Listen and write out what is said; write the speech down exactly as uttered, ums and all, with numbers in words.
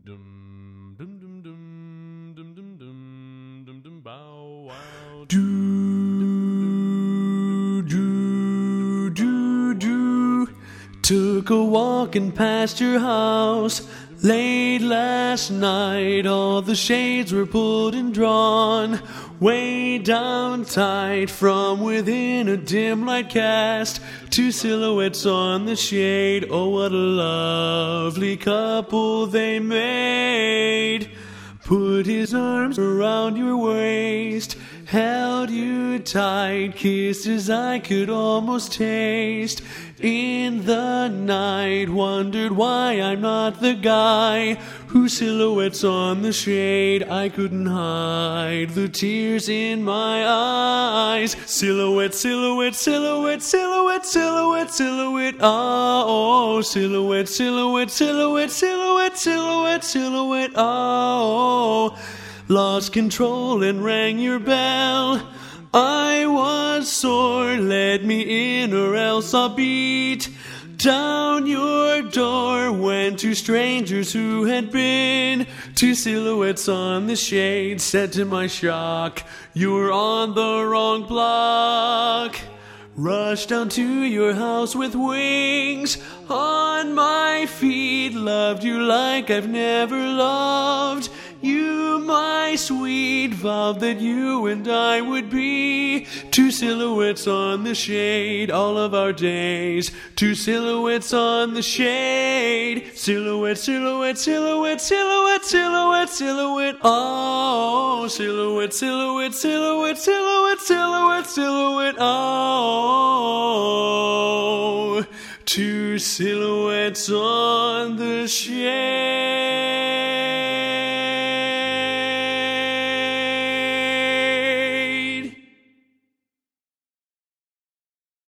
Dum dum dum dum dum dum dum dum dum bow wow. Do, do, do, do. Took a walk and past your house late last night. All the shades were pulled and drawn way down tight. From within a dim light cast two silhouettes on the shade. Oh, what a lovely couple they made. Put his arms around your waist, held you tight, kisses I could almost taste. In the night, wondered why I'm not the guy whose silhouette's on the shade. I couldn't hide the tears in my eyes. Silhouette, silhouette, silhouette, silhouette, silhouette, silhouette. Oh, silhouette, silhouette, silhouette, silhouette, silhouette, silhouette. Oh, lost control and rang your bell. I was sore, let me in or else I'll beat down your door. When two strangers who had been two silhouettes on the shade said to my shock, you were on the wrong block. Rushed down to your house with wings on my feet. Loved you like I've never loved you, my sweet. Vowed that you and I would be two silhouettes on the shade all of our days. Two silhouettes on the shade. Silhouette, silhouette, silhouette, silhouette, silhouette, silhouette. Oh, silhouette, silhouette, silhouette, silhouette, silhouette, silhouette. Oh, two silhouettes on the shade.